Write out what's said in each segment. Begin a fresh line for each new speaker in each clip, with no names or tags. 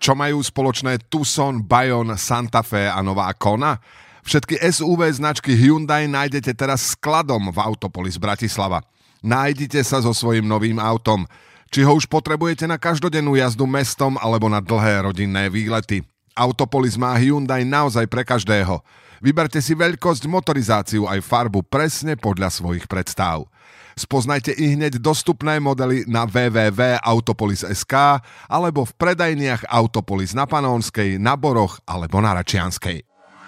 Čo majú spoločné Tucson, Bayon, Santa Fe a nová Kona? Všetky SUV značky Hyundai nájdete teraz skladom v Autopolis Bratislava. Nájdite sa so svojím novým autom. Či ho už potrebujete na každodennú jazdu mestom alebo na dlhé rodinné výlety. Autopolis má Hyundai naozaj pre každého. Vyberte si veľkosť, motorizáciu aj farbu presne podľa svojich predstav. Spoznajte i hneď dostupné modely na www.autopolis.sk alebo v predajniach Autopolis na Panónskej, na Boroch alebo na Račianskej.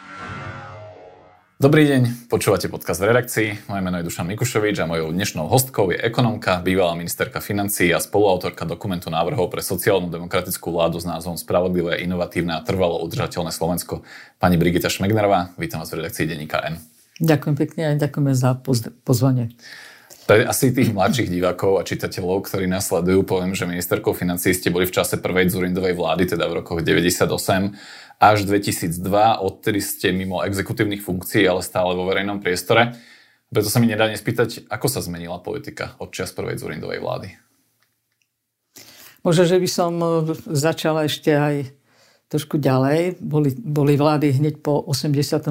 Dobrý deň, počúvate podcast v redakcii. Moje meno je Dušan Mikušovič a mojou dnešnou hostkou je ekonomka, bývalá ministerka financií a spoluautorka dokumentu návrhov pre sociálnu demokratickú vládu s názvom Spravodlivé, inovatívne a trvalo udržateľné Slovensko. Pani Brigita Šmegnerová, vítam vás v redakcii denníka N.
Ďakujem pekne a ďakujeme za pozvanie.
Pre asi tých mladších divákov a čitateľov, ktorí nás sledujú, poviem, že ministerkou financií ste boli v čase prvej Dzurindovej vlády, teda v rokoch 98 až 2002, odtedy ste mimo exekutívnych funkcií, ale stále vo verejnom priestore. Preto sa mi nedá nespýtať, ako sa zmenila politika od čias prvej Dzurindovej vlády.
Možno, že by som začala ešte aj trošku ďalej. Boli vlády hneď po 89.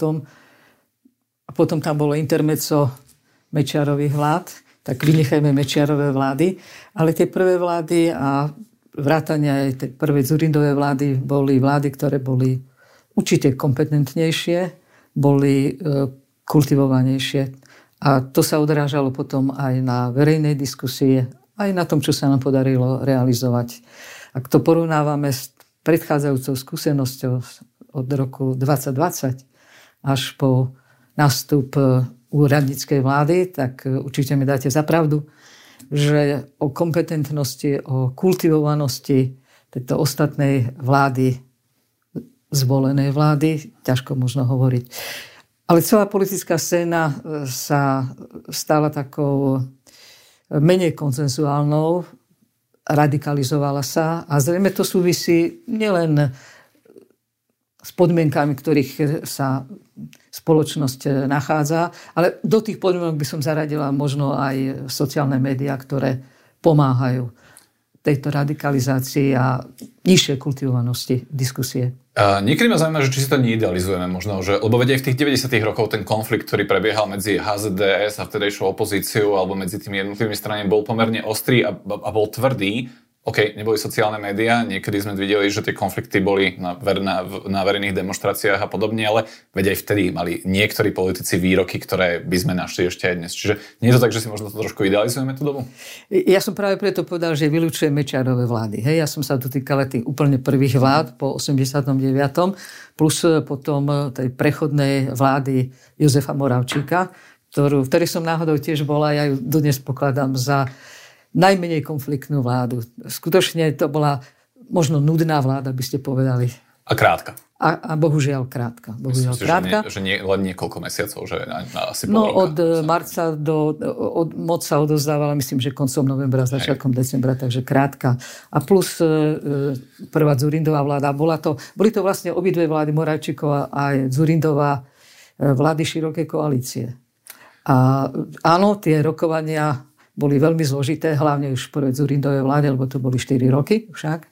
A potom tam bolo intermezzo Mečiarových vlád, tak vynechajme Mečiarové vlády. Ale tie prvé vlády a vrátania aj tej prvej Dzurindovej vlády boli vlády, ktoré boli určite kompetentnejšie, boli kultivovanejšie. A to sa odrážalo potom aj na verejnej diskusie, aj na tom, čo sa nám podarilo realizovať. Ak to porovnávame s predchádzajúcou skúsenosťou od roku 2020 až po nástup úradníckej vlády, tak určite mi dáte za pravdu, že o kompetentnosti, o kultivovanosti tejto ostatnej vlády, zvolenej vlády, ťažko možno hovoriť. Ale celá politická scéna sa stala takou menej konsenzuálnou, radikalizovala sa a zrejme to súvisí nielen s podmienkami, ktorých sa spoločnosť nachádza, ale do tých podmienok by som zaradila možno aj sociálne médiá, ktoré pomáhajú tejto radikalizácii a nižšej kultivovanosti diskusie.
Niekedy ma zaujíma, že či si to neidealizujeme možno, že, lebo veď aj v tých 90. rokov ten konflikt, ktorý prebiehal medzi HZDS a vtedejšou opozíciou alebo medzi tými jednotlivými stranami bol pomerne ostrý a bol tvrdý. OK, neboli sociálne médiá, niekedy sme videli, že tie konflikty boli na verejných demonštráciách a podobne, ale veď aj vtedy mali niektorí politici výroky, ktoré by sme našli ešte aj dnes. Čiže nie je to tak, že si možno to trošku idealizujeme tú dobu?
Ja som práve preto povedal, že vylučujem Mečiarove vlády. Hej, ja som sa dotýkala tých úplne prvých vlád po 89. plus potom tej prechodnej vlády Jozefa Moravčíka, v ktorej som náhodou tiež bola, ja ju dodnes pokladám za najmenej konfliktnú vládu. Skutočne to bola možno nudná vláda, by ste povedali.
A krátka.
A bohužiaľ krátka.
Myslím, že len niekoľko mesiacov, že asi
no od marca od moc sa odozdávala, myslím, že koncom novembra, začiatkom decembra, takže krátka. A plus prvá Dzurindová vláda. Boli to vlastne obidve vlády, Moravčíková a Dzurindová, vlády širokej koalície. A áno, tie rokovania boli veľmi zložité, hlavne už v prvej Dzurindovej vláde, lebo to boli 4 roky však.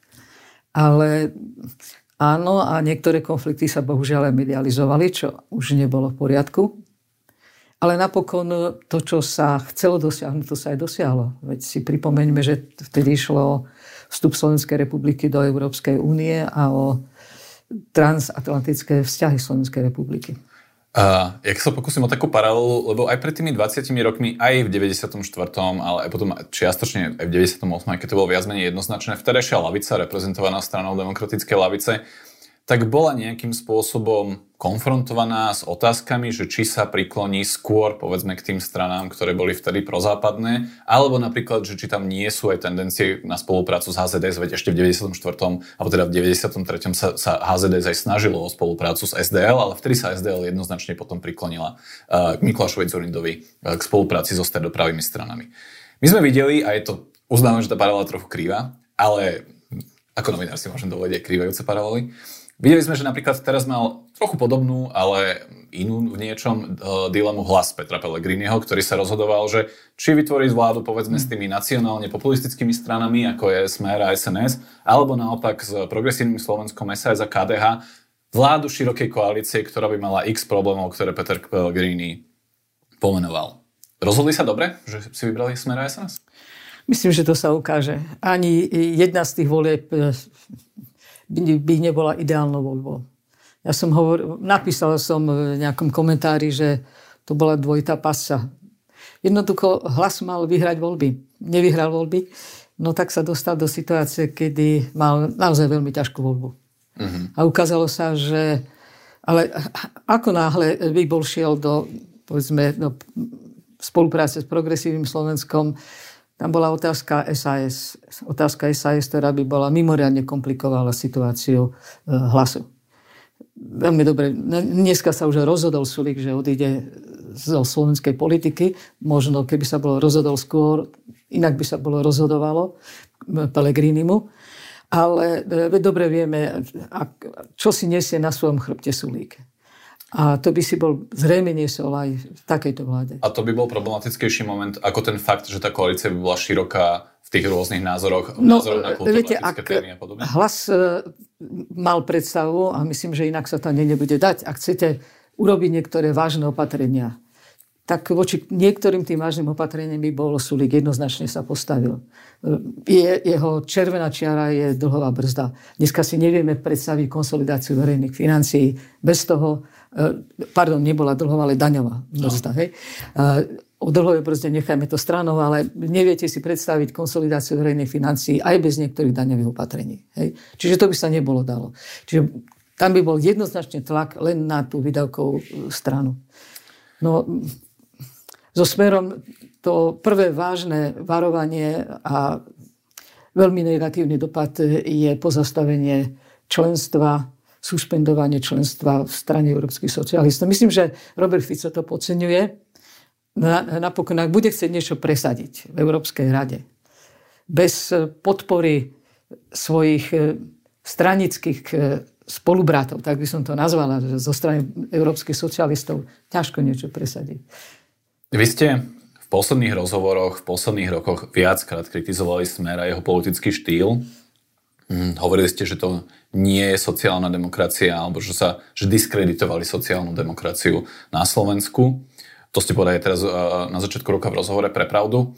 Ale áno, a niektoré konflikty sa bohužiaľ aj medializovali, čo už nebolo v poriadku. Ale napokon to, čo sa chcelo dosiahnuť, to sa aj dosiahlo. Veď si pripomeňme, že vtedy išlo vstup Slovenskej republiky do Európskej únie a o transatlantické vzťahy Slovenskej republiky.
Ja sa pokúsim o takú paralelu, lebo aj pred tými 20 rokmi, aj v 94., ale aj potom čiastočne aj v 98., keď to bolo viac menej jednoznačné, vtedajšia lavica, reprezentovaná stranou Demokratickej lavice, tak bola nejakým spôsobom konfrontovaná s otázkami, že či sa prikloní skôr, povedzme, k tým stranám, ktoré boli vtedy prozápadné, alebo napríklad, že či tam nie sú aj tendencie na spoluprácu s HZDS, veď ešte v 94., alebo teda v 93. sa HZDS aj snažilo o spoluprácu s SDL, ale vtedy sa SDL jednoznačne potom priklonila k Mikulášovi Dzurindovi, k spolupráci so stredopravými stranami. My sme videli, a je to, uznávam, že tá paralela trochu krýva, ale ako novinár si môžem dovoliť aj krývajúce paralely, Videli sme, že napríklad teraz mal trochu podobnú, ale inú v niečom dilemu Hlas Petra Pellegriniho, ktorý sa rozhodoval, že či vytvoriť vládu povedzme s tými nacionálne populistickými stranami, ako je Smer a SNS, alebo naopak s progresívnym Slovenskom SAS a KDH, vládu širokej koalície, ktorá by mala x problémov, ktoré Peter Pellegrini pomenoval. Rozhodli sa dobre, že si vybrali Smer a SNS?
Myslím, že to sa ukáže. Ani jedna z tých volieb by nebola ideálnou voľbou. Napísal som v nejakom komentári, že to bola dvojitá pasca. Jednoducho Hlas mal vyhrať voľby. Nevyhral voľby, no tak sa dostal do situácie, kedy mal naozaj veľmi ťažkú voľbu. Uh-huh. A ukázalo sa, že ale ako náhle Výbor šiel do spolupráce s progresívnym Slovenskom, tam bola otázka SAS. Otázka SAS, ktorá by bola mimoriadne komplikovala situáciu Hlasu. Veľmi dobre. Dneska sa už rozhodol Sulík, že odíde zo slovenskej politiky. Možno, keby sa bolo rozhodol skôr, inak by sa bolo rozhodovalo Pellegrinimu. Ale dobre vieme, čo si nesie na svojom chrbte Sulík. A to by si bol zrejme niesol aj v takejto vláde.
A to by bol problematickejší moment ako ten fakt, že tá koalícia by bola široká v tých rôznych názoroch, názoroch na kultúru, etické témy a podobne?
Hlas mal predstavu, a myslím, že inak sa to nebude dať, ak chcete urobiť niektoré vážne opatrenia, tak voči niektorým tým vážnym opatreniam by bol Sulík jednoznačne sa postavil. Jeho červená čiara je dlhová brzda. Dneska si nevieme predstaviť konsolidáciu verejných financií bez toho, nebola dlhová, ale daňová brzda. No. Hej? O dlhovej brzde nechajme to stranou, ale neviete si predstaviť konsolidáciu verejných financií aj bez niektorých daňových opatrení. Hej? Čiže to by sa nebolo dalo. Čiže tam by bol jednoznačne tlak len na tú výdavkovú stranu. No, so Smerom to prvé vážne varovanie a veľmi negatívny dopad je pozastavenie členstva, suspendovanie členstva v strane európskych socialistov. Myslím, že Robert Fico to podceňuje. Napokon, ak bude chcieť niečo presadiť v Európskej rade, bez podpory svojich stranických spolubratov, tak by som to nazvala, že zo strany európskych socialistov ťažko niečo presadiť.
Vy ste v posledných rozhovoroch, v posledných rokoch viackrát kritizovali Smer a jeho politický štýl. Hovorili ste, že to nie je sociálna demokracia, alebo že diskreditovali sociálnu demokraciu na Slovensku. To ste povedali teraz na začiatku roka v rozhovore pre Pravdu.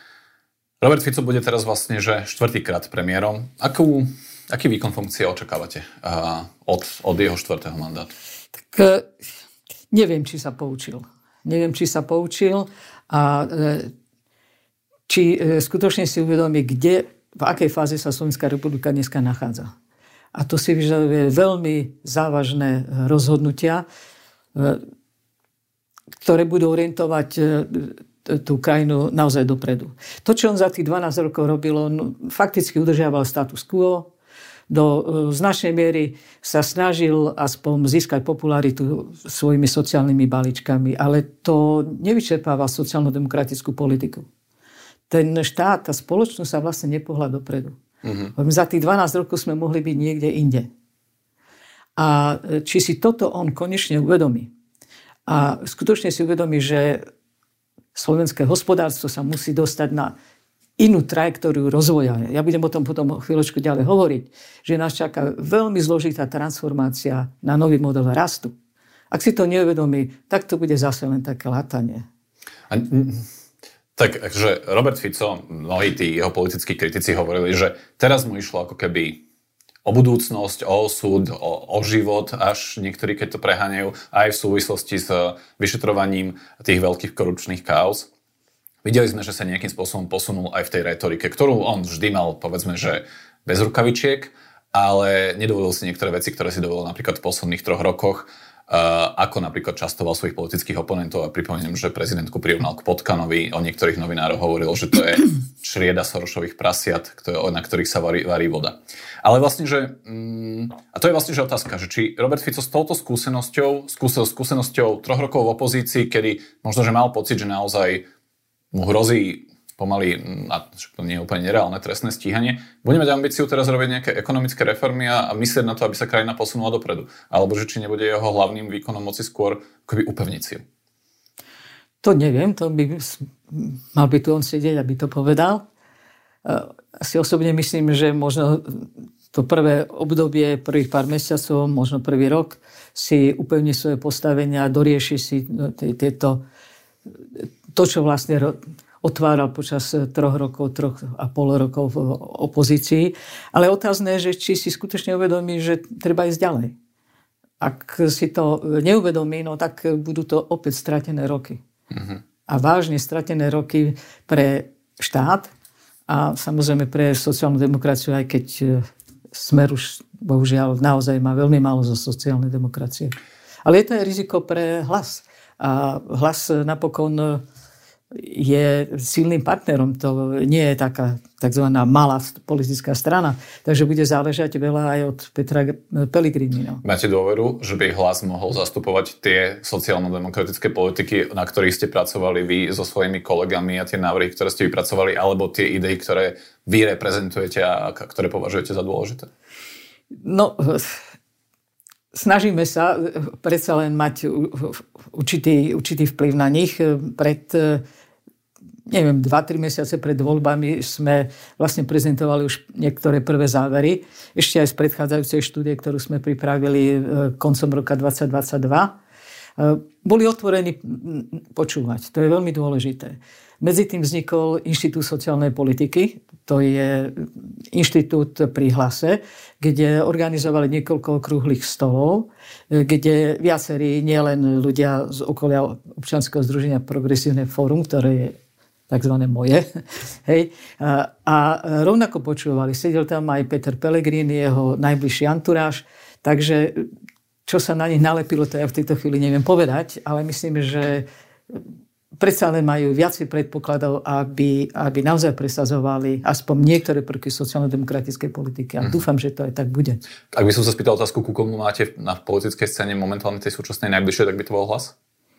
Robert Fico bude teraz vlastne, že štvrtýkrát premiérom. Aký výkon funkcie očakávate od jeho štvrtého mandátu?
Tak neviem, či sa poučil a či skutočne si uvedomí, v akej fáze sa Slovenská republika dneska nachádza. A to si vyžaduje veľmi závažné rozhodnutia, ktoré budú orientovať tú krajinu naozaj dopredu. To, čo on za tých 12 rokov robilo, fakticky udržiaval status quo, do značnej miery sa snažil aspoň získať popularitu svojimi sociálnymi balíčkami, ale to nevyčerpáva sociálno-demokratickú politiku. Ten štát, tá spoločnosť sa vlastne nepohla dopredu. Uh-huh. Za tých 12 rokov sme mohli byť niekde inde. A či si toto on konečne uvedomí a skutočne si uvedomí, že slovenské hospodárstvo sa musí dostať na inú trajektóriu rozvoja. Ja budem o tom potom chvíľočku ďalej hovoriť, že nás čaká veľmi zložitá transformácia na nový model rastu. Ak si to neuvedomí, tak to bude zase len také látanie.
Takže Robert Fico, mnohí tí jeho politickí kritici hovorili, že teraz mu išlo ako keby o budúcnosť, o osud, o život, až niektorí, keď to preháňajú, aj v súvislosti s vyšetrovaním tých veľkých korupčných káuz. Videli sme, že sa nejakým spôsobom posunul aj v tej retorike, ktorú on vždy mal, povedzme, že bez rukavičiek, ale nedovolil si niektoré veci, ktoré si dovolil napríklad v posledných 3 rokoch, ako napríklad častoval svojich politických oponentov. A pripomeniem, že prezidentku prirovnal k Potkanovi, o niektorých novinároch hovoril, že to je šrieda Sorošových prasiat, na ktorých sa varí voda. Ale vlastne, že... A to je vlastne, že otázka, že či Robert Fico s touto skúsenosťou 3 rokov v opozícii, kedy možno, že mal pocit, že naozaj mu hrozí pomaly, a to nie je úplne nereálne trestné stíhanie, budeme mať ambíciu teraz robiť nejaké ekonomické reformy a myslieť na to, aby sa krajina posunula dopredu. Alebo že či nebude jeho hlavným výkonom moci skôr akoby upevniť si ju.
To neviem, to by mal by tu on sedieť, aby to povedal. Si osobne myslím, že možno to prvé obdobie, prvých pár mesiacov, možno prvý rok, si upevní svoje postavenia, dorieši si to, čo vlastne otváral počas 3 rokov, 3,5 rokov v opozícii. Ale otázne je, že či si skutočne uvedomí, že treba ísť ďalej. Ak si to neuvedomí, no tak budú to opäť stratené roky. A vážne stratené roky pre štát a samozrejme pre sociálnu demokraciu, aj keď Smer už bohužiaľ naozaj má veľmi málo zo sociálnej demokracie. Ale je to aj riziko pre Hlas. A Hlas napokon je silným partnerom. To nie je taká takzvaná malá politická strana. Takže bude záležať veľa aj od Petra Pellegrinina.
Máte dôveru, že by Hlas mohol zastupovať tie sociálno-demokratické politiky, na ktorých ste pracovali vy so svojimi kolegami a tie návrhy, ktoré ste vypracovali, alebo tie idei, ktoré vy reprezentujete a ktoré považujete za dôležité?
No, snažíme sa predsa len mať určitý vplyv na nich. Pred 2-3 mesiace pred voľbami sme vlastne prezentovali už niektoré prvé závery. Ešte aj z predchádzajúcej štúdie, ktorú sme pripravili koncom roka 2022. Boli otvorení počúvať. To je veľmi dôležité. Medzi tým vznikol Inštitút sociálnej politiky. To je inštitút pri Hlase, kde organizovali niekoľko okrúhlych stolov, kde viacerí, nielen ľudia z okolia občianskeho združenia Progresívne fórum, ktoré je takzvané moje. Hej. A rovnako počúvali. Sedel tam aj Peter Pellegrini, jeho najbližší anturáž. Takže čo sa na nich nalepilo, to ja v tejto chvíli neviem povedať, ale myslím, že predsa len majú viacej predpokladov, aby naozaj presadzovali aspoň niektoré prvky sociálno-demokratickej politiky. A dúfam, že to aj tak bude.
Ak by som sa spýtal otázku, ku komu máte na politickej scéne momentálne tej súčasnej najbližšie, tak by to bol Hlas?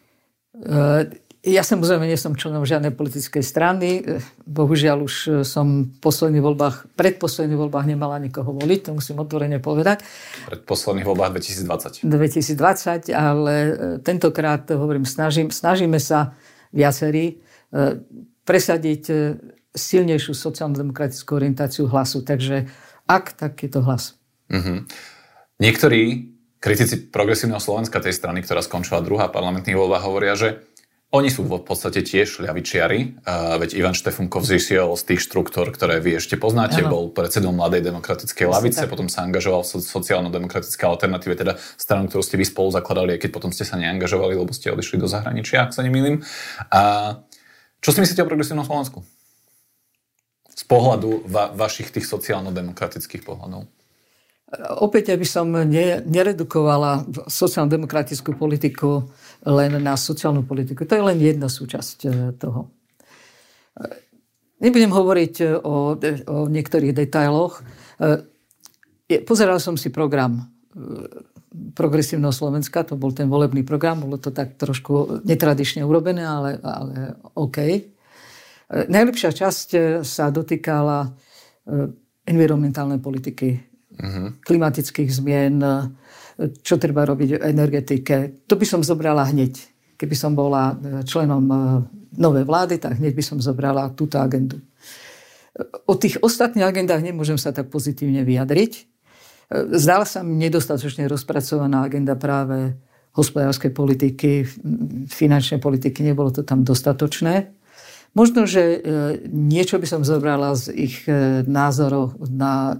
Ja samozrejme nie som členom žiadnej politickej strany. Bohužiaľ už som v predposledných voľbách nemala nikoho voliť, to musím otvorene povedať.
V predposledných voľbách 2020.
2020, ale tentokrát, hovorím, snažíme sa viacerí presadiť silnejšiu sociálno-demokratickú orientáciu Hlasu. Takže tak je to Hlas.
Niektorí kritici Progresívneho Slovenska, tej strany, ktorá skončila druhá parlamentných voľbách, hovoria, že oni sú v podstate tiež ľavičiari, veď Ivan Štefunkov zišiel z tých štruktúr, ktoré vy ešte poznáte, bol predsedom Mladej demokratickej lavice, potom sa angažoval v sociálno-demokratickej alternatíve, teda stranu, ktorú ste vy spolu zakladali, aj keď potom ste sa neangažovali, lebo ste odišli do zahraničia, ak sa nemýlim. A čo si myslíte o Progresívnom Slovensku? Z pohľadu vašich tých sociálno-demokratických pohľadov.
Opäť, aby som neredukovala sociálno-demokratickú politiku len na sociálnu politiku. To je len jedna súčasť toho. Nebudem hovoriť o niektorých detailoch. Pozeral som si program Progresívneho Slovenska, to bol ten volebný program, bolo to tak trošku netradične urobené, ale OK. Najlepšia časť sa dotýkala environmentálnej politiky, klimatických zmien, čo treba robiť v energetike. To by som zobrala hneď. Keby som bola členom novej vlády, tak hneď by som zobrala túto agendu. O tých ostatných agendách nemôžem sa tak pozitívne vyjadriť. Zdala sa mi nedostatočne rozpracovaná agenda práve hospodárskej politiky, finančnej politiky, nebolo to tam dostatočné. Možno, že niečo by som zobrala z ich názorov na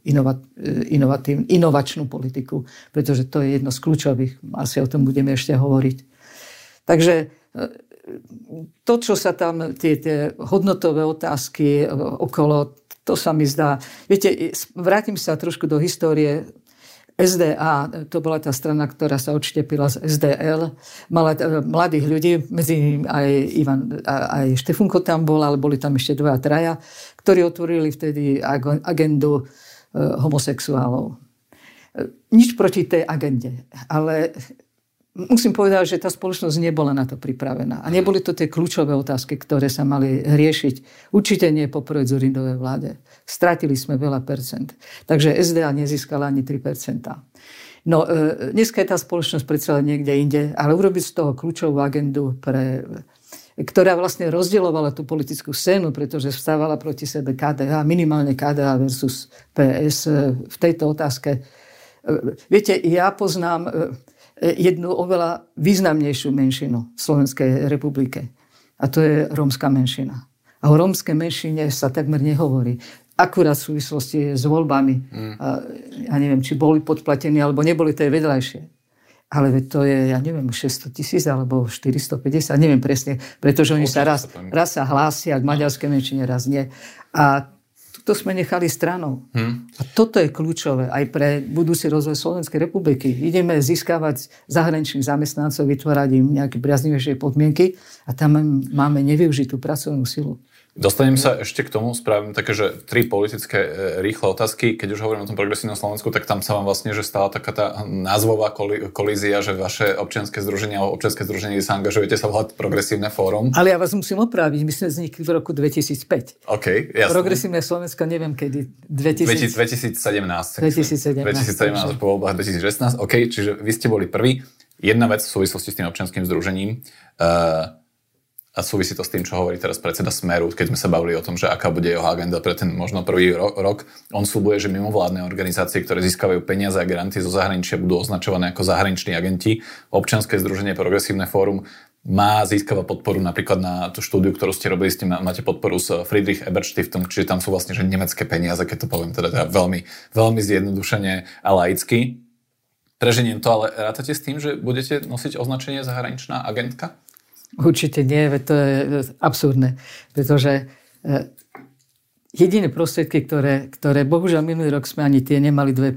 inovačnú politiku, pretože to je jedno z kľúčových. Asi o tom budeme ešte hovoriť. Takže to, čo sa tam, tie hodnotové otázky okolo, to sa mi zdá. Viete, vrátim sa trošku do histórie. SDA, to bola tá strana, ktorá sa odštepila z SDL. Mala mladých ľudí, medzi nimi aj Štefunko tam bol, ale boli tam ešte 2 a 3, ktorí otvorili vtedy agendu homosexuálov. Nič proti tej agende, ale musím povedať, že tá spoločnosť nebola na to pripravená. A neboli to tie kľúčové otázky, ktoré sa mali riešiť. Určite nie po prvej Dzurindovej vláde. Stratili sme veľa percent. Takže SDA nezískala ani 3%. No, dneska je tá spoločnosť predsa niekde inde, ale urobiť z toho kľúčovú agendu, ktorá vlastne rozdielovala tú politickú scénu, pretože vstávala proti sebe KDH, minimálne KDH versus PS v tejto otázke. Viete, ja poznám jednu oveľa významnejšiu menšinu v Slovenskej republike. A to je rómska menšina. A o rómskej menšine sa takmer nehovorí. Akurát v súvislosti s voľbami. Ja neviem, či boli podplatení, alebo neboli, to je vedľajšie. Ale to je, ja neviem, 600,000 alebo 450, neviem presne, pretože oni sa raz sa hlásia k maďarskej menšine, raz nie. A to sme nechali stranou. A toto je kľúčové aj pre budúci rozvoj Slovenskej republiky. Ideme získavať zahraničných zamestnancov, vytvárať im nejaké priaznivejšie podmienky a tam máme nevyužitú pracovnú silu.
Dostanem sa ešte k tomu, spravím také, že 3 politické rýchle otázky. Keď už hovorím o tom progresívnom Slovensku, tak tam sa vám vlastne, že stala taká tá názvová kolízia, že vaše občianske združenie alebo občianske združenie, kde sa angažujete, sa volá Progresívne fórum.
Ale ja vás musím opraviť, my sme vznikli v roku 2005.
OK, jasné.
Progresívne Slovensko, neviem kedy.
2017. 2017 po voľbách 2016. OK, čiže vy ste boli prvý. Jedna vec v súvislosti s tým občianskym združením, a súvisí to s tým, čo hovorí teraz predseda Smeru, keď sme sa bavili o tom, že aká bude jeho agenda pre ten možno prvý rok. On sľubuje, že mimovládne organizácie, ktoré získavajú peniaze a granty zo zahraničia, budú označované ako zahraniční agenti. Občianske združenie Progresívne fórum má získava podporu napríklad na tú štúdiu, ktorú ste robili, máte podporu z Friedrich Ebert Stiftung, čiže tam sú vlastne že nemecké peniaze, keď to poviem teda veľmi, veľmi zjednodušene a laicky. Preženiem to, ale rátate s tým, že budete nosiť označenie zahraničná agentka?
Určite nie, to je absurdné, pretože jediné prostriedky, ktoré bohužiaľ minulý rok sme ani tie nemali 2%.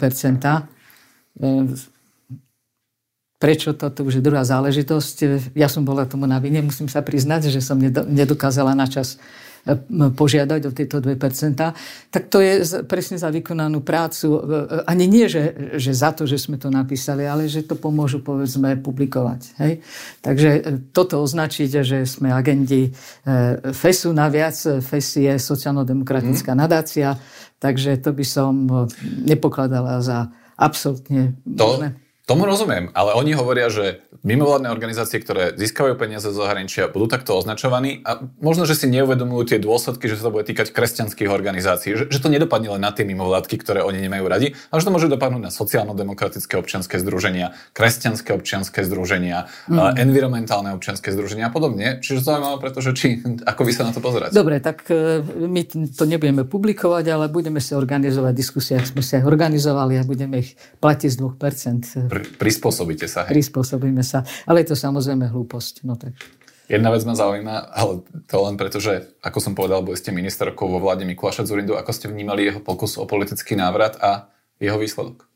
Prečo to už je druhá záležitosť. Ja som bola tomu na vine, musím sa priznať, že som nedokázala načas požiadať o tieto 2%, tak to je presne za vykonanú prácu. Ani nie, že za to, že sme to napísali, ale že to pomôžu, povedzme, publikovať. Hej? Takže toto označiť, že sme agenti FESu naviac. FES je sociálno-demokratická nadácia, takže to by som nepokladala za absolútne možné.
Tomu rozumiem, ale oni hovoria, že mimovládne organizácie, ktoré získavajú peniaze zo zahraničia, budú takto označovaní a možno, že si neuvedomujú tie dôsledky, že sa to bude týkať kresťanských organizácií, že to nedopadne len na tie mimovládky, ktoré oni nemajú radi, ale že to môže dopadnúť na sociálno-demokratické občianske združenia, kresťanské občianske združenia, environmentálne občianske združenia a podobne. Čiže zaujímavé, pretože ako vy sa na to pozerať?
Dobre, tak my to nebudeme publikovať, ale budeme sa organizovať diskusie, ak sme sa organizovali a budeme ich platiť z 2%.
Prispôsobíte sa. Hej.
Prispôsobíme sa. Ale je to samozrejme hlúposť. No tak.
Jedna vec ma zaujíma, ale to len preto, že, ako som povedal, boli ste ministerkou vo vláde Mikuláša Dzurindu. Ako ste vnímali jeho pokus o politický návrat a jeho výsledok?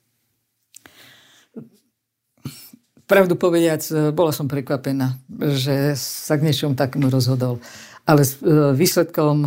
Pravdu povediac, bola som prekvapená, že sa k niečomu takému rozhodol. Ale s výsledkom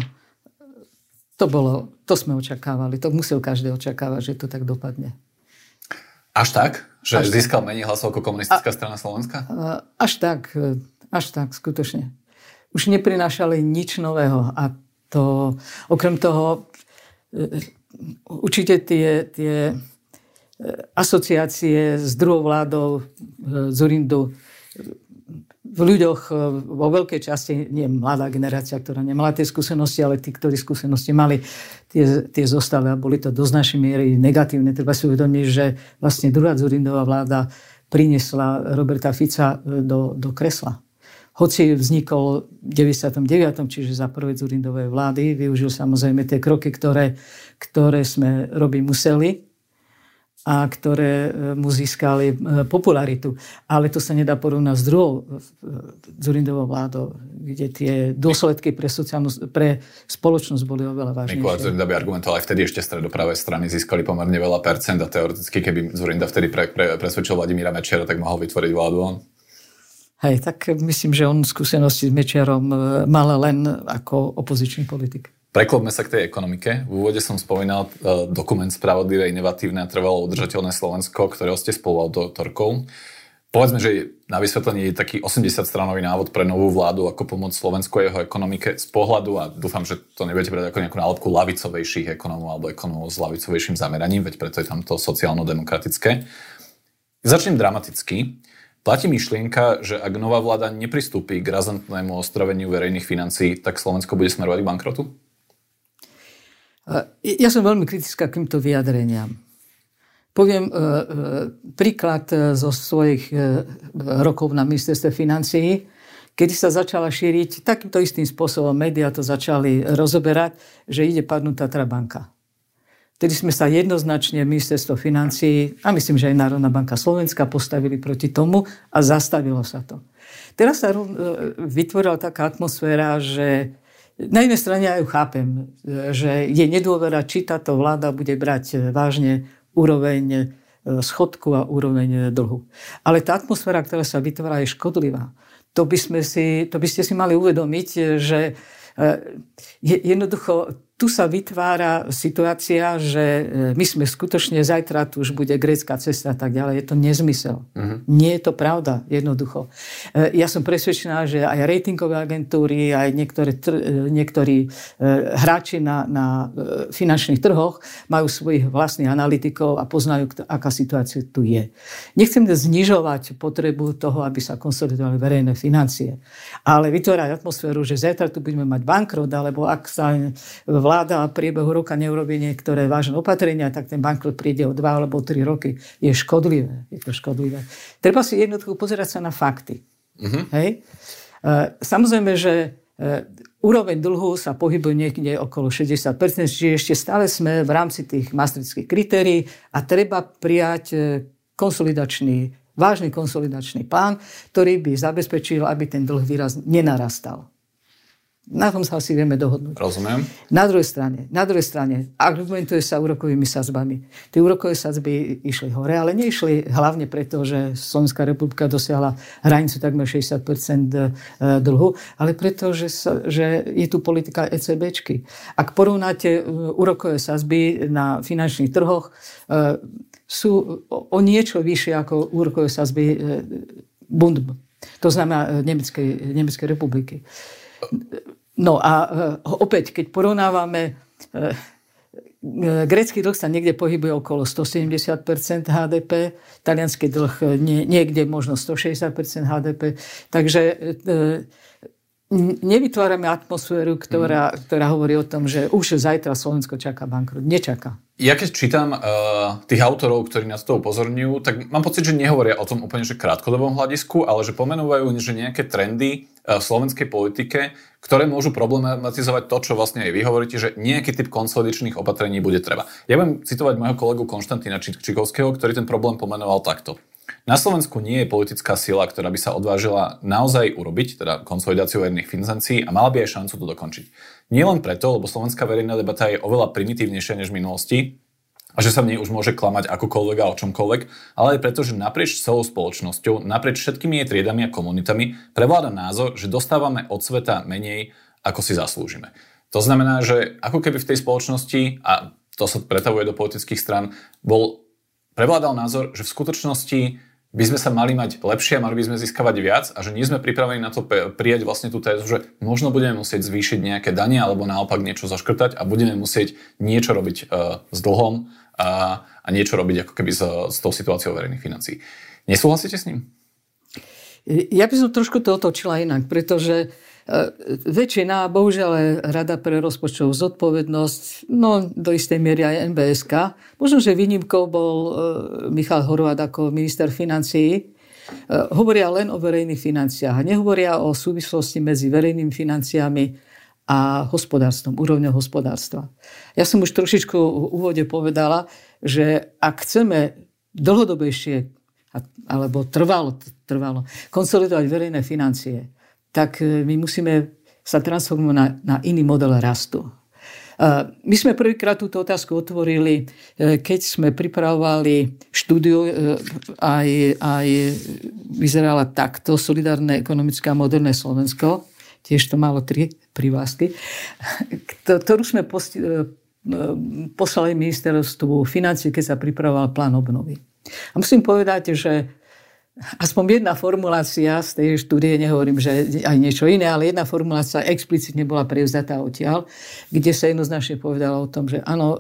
to sme očakávali. To musel každý očakávať, že to tak dopadne.
Až tak? Že získal menej hlasov ako komunistická strana Slovenska?
Až tak, skutočne. Už neprinášali nič nového. A to, okrem toho, určite tie asociácie s druhou vládou Dzurindu v ľuďoch vo veľkej časti, nie mladá generácia, ktorá nemala tie skúsenosti, ale tí, ktorí skúsenosti mali, tie zostali a boli to do značnej miery negatívne. Treba si uvedomiť, že vlastne druhá Dzurindová vláda priniesla Roberta Fica do kresla. Hoci vznikol v 99., čiže za prvej Dzurindovej vlády, využil samozrejme tie kroky, ktoré sme robiť museli, a ktoré mu získali popularitu. Ale to sa nedá porovnať s druhou Dzurindovou vládou, kde tie dôsledky pre spoločnosť boli oveľa vážnejšie.
Mikuláš Dzurinda by argumentoval, aj vtedy ešte stredopravé strany získali pomerne veľa percent a teoreticky, keby Dzurinda vtedy presvedčil Vladimíra Mečiara, tak mohol vytvoriť vládu on.
Hej, tak myslím, že on skúsenosti s Mečiarom mal len ako opozičný politik.
Preklopme sa k tej ekonomike. V úvode som spomínal dokument Spravodlivé, inovatívne a trvalo udržateľné Slovensko, ktorého ste spoluautorkou. Povedzme, že na vysvetlenie je taký 80-stranový návod pre novú vládu, ako pomôcť Slovensku a jeho ekonomike z pohľadu, a dúfam, že to nebudete brať ako nejakú nálepku ľavicovejších ekonomov alebo ekonomov s ľavicovejším zameraním, veď preto je tam to sociálno-demokratické. Začnem dramaticky. Platí myšlienka, že ak nová vláda nepristúpi k razantnému ozdraveniu verejných financií, tak Slovensko bude smerovať k bankrotu?
Ja som veľmi kritická k týmto vyjadreniam. Poviem príklad zo svojich rokov na ministerstve financií, kedy sa začala šíriť takýmto istým spôsobom, médiá to začali rozoberať, že ide padnúť Tatra banka. Vtedy sme sa jednoznačne ministerstvo financií a myslím, že aj Národná banka Slovenska postavili proti tomu a zastavilo sa to. Teraz sa vytvorila taká atmosféra, že na jednej strane ja ju chápem, že je nedôvera, či táto vláda bude brať vážne úroveň schodku a úroveň dlhu. Ale tá atmosféra, ktorá sa vytvára, je škodlivá. To by ste si mali uvedomiť, že jednoducho tu sa vytvára situácia, že my sme skutočne zajtra, tu už bude grécka cesta a tak ďalej. Je to nezmysel. Nie je to pravda, jednoducho. Ja som presvedčená, že aj ratingové agentúry, aj niektorí hráči na finančných trhoch majú svojich vlastných analytikov a poznajú, aká situácia tu je. Nechcem znižovať potrebu toho, aby sa konsolidovali verejné financie, ale vytvárať atmosféru, že zajtra tu budeme mať bankrot, alebo ak sa vláda v priebehu roka neurobí niektoré vážne opatrenia, tak ten bankrot príde o 2 alebo 3 roky. Je škodlivé. Je to škodlivé. Treba si jednoducho pozerať sa na fakty. Hej? Samozrejme, že úroveň dlhu sa pohybuje niekde okolo 60%, čiže ešte stále sme v rámci tých maastrichtských kritérií a treba prijať vážny konsolidačný plán, ktorý by zabezpečil, aby ten dlh výrazne nenarastal. Na tom sa asi vieme dohodnúť.
Rozumiem.
Na druhej strane argumentuje sa úrokovými sadzbami. Tie úrokové sadzby išli hore, ale neišli hlavne preto, že Slovenská republika dosiahla hranicu takmer 60% dlhu, ale preto, že je tu politika ECBčky. Ak porovnáte úrokové sadzby na finančných trhoch, sú o niečo vyššie ako úrokové sadzby Bund. To znamená Nemeckej republiky. No a opäť, keď porovnávame, grécky dlh sa niekde pohybuje okolo 170% HDP, taliansky dlh niekde možno 160% HDP, takže nevytvárame atmosféru, ktorá hovorí o tom, že už zajtra Slovensko čaká bankrot. Nečaká.
Ja keď čítam tých autorov, ktorí nás to upozorňujú, tak mám pocit, že nehovoria o tom úplne že krátkodobom hľadisku, ale že pomenúvajú že nejaké trendy v slovenskej politike, ktoré môžu problematizovať to, čo vlastne aj vy hovoríte, že nejaký typ konsolidačných opatrení bude treba. Ja budem citovať môjho kolegu Konštantína Čikovského, ktorý ten problém pomenoval takto. Na Slovensku nie je politická sila, ktorá by sa odvážila naozaj urobiť, teda konsolidáciu verejných financií a mala by aj šancu to dokončiť. Nie len preto, lebo slovenská verejná debata je oveľa primitívnejšia než v minulosti a že sa v nej už môže klamať akokoľvek a o čomkoľvek, ale aj preto, že naprieč celou spoločnosťou, naprieč všetkými jej triedami a komunitami prevláda názor, že dostávame od sveta menej, ako si zaslúžime. To znamená, že ako keby v tej spoločnosti, a to sa pretavuje do politických strán, prevládal názor, že v skutočnosti by sme sa mali mať lepšie a mali by sme získavať viac a že nie sme pripravení na to prijať vlastne tú tézu, že možno budeme musieť zvýšiť nejaké dane alebo naopak niečo zaškrtať a budeme musieť niečo robiť s dlhom a niečo robiť ako keby s tou situáciou verejných financií. Nesúhlasíte s ním?
Ja by som trošku to otočila inak, pretože väčšina, bohužiaľ Rada pre rozpočtovú zodpovednosť, no do istej miery aj MBSK. Možno, že výnimkou bol Michal Horváth ako minister financií. Hovoria len o verejných financiách a nehovoria o súvislosti medzi verejnými financiami a hospodárstvom, úrovňou hospodárstva. Ja som už trošičku v úvode povedala, že ak chceme dlhodobejšie alebo trvalo konsolidovať verejné financie, tak my musíme sa transformovať na iný model rastu. My sme prvýkrát túto otázku otvorili, keď sme pripravovali štúdiu, aj vyzerala takto, Solidárne ekonomické a moderné Slovensko, tiež to malo 3 privlásky, ktorú sme poslali ministerstvu financií, keď sa pripravoval plán obnovy. A musím povedať, že aspoň jedna formulácia z tej štúdie, nehovorím, že aj niečo iné, ale jedna formulácia explicitne bola prevzatá odtiaľ, kde sa jednoznačne povedalo o tom, že áno,